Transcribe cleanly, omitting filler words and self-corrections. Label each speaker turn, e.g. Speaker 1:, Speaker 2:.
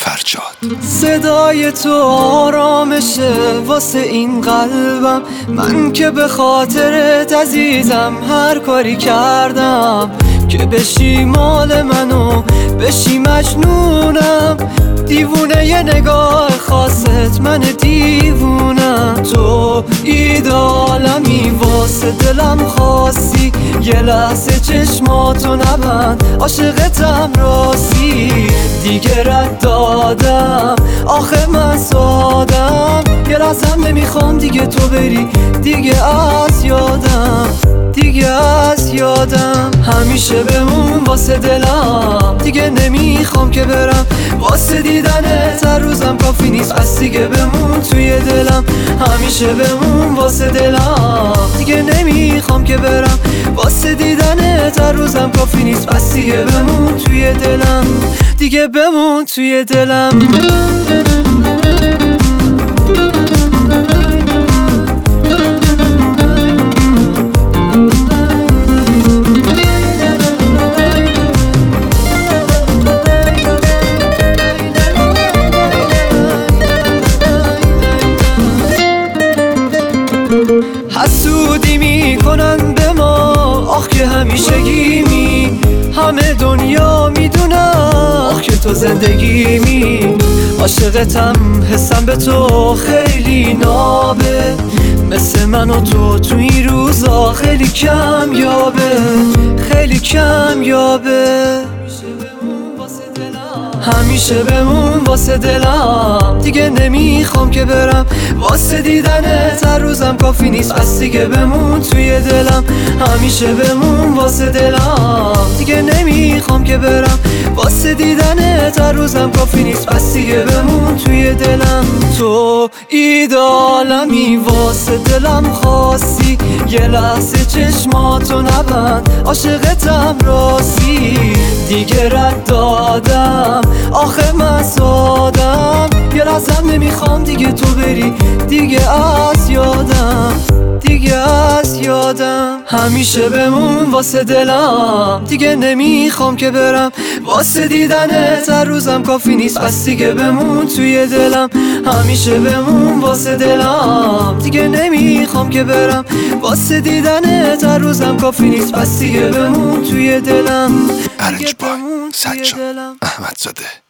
Speaker 1: فرجاد.
Speaker 2: صدای تو آرامشه واسه این قلبم، من که به خاطرت عزیزم هر کاری کردم که بشی مال منو بشی مجنونم. دیوونه یه نگاه خاصت من دیوونم، تو ایدالمی واسه دلم خاصی، یه لحظه چشماتو نبند عاشقتم راستی. دیگه رد دادم آخه من سادم، یه لحظه نمیخوام دیگه تو بری دیگه از یادم، دیگه از یادم. همیشه بمون واسه دلم، دیگه نمیخوام که برم واسه دیدنت هر روزم کافی نیست، پس دیگه بمون توی دلم. همیشه بمون واسه دلم، دیگه نمیخوام که برم واسه دیدنت هر روزم کافی نیست، پس دیگه بمون توی دلم، دیگه بمون توی دلم. حسودی میکنن به ما آخ که همیشگیمی، همه دنیا میدونن آخ که تو زندگیمی. عاشقتم حسم به تو خیلی نابه، مثل من و تو این روزا خیلی کم یابه، خیلی کم یابه. همیشه بمون واسه دلم، دیگه نمیخوام که برم واسه دیدنت هر روزم کافی نیست، پس دیگه بمون توی دلم. همیشه بمون واسه دلم، دیگه نمیخوام که برم واسه دیدنت هر روزم کافی نیست، پس دیگه بمون توی دلم. تو ایدالمی واسه دلم خاصی، یه لحظه چشماتو نبند عاشقتم راستی. دیگه رد دادم آخه من سادم، یه لحظه نمیخوام دیگه تو بری دیگه از یادم، دیگه از یادم. همیشه بمون واسه دلم، دیگه نمیخوام که برم واسه دیدنت هر روزم کافی نیست، پس دیگه بمون توی دلم. همیشه بمون واسه دلم، دیگه نمیخوام که برم واسه دیدنت هر روزم کافی نیست، پس دیگه بمون توی دلم.
Speaker 1: ارنج بای سجاد احمدزاده.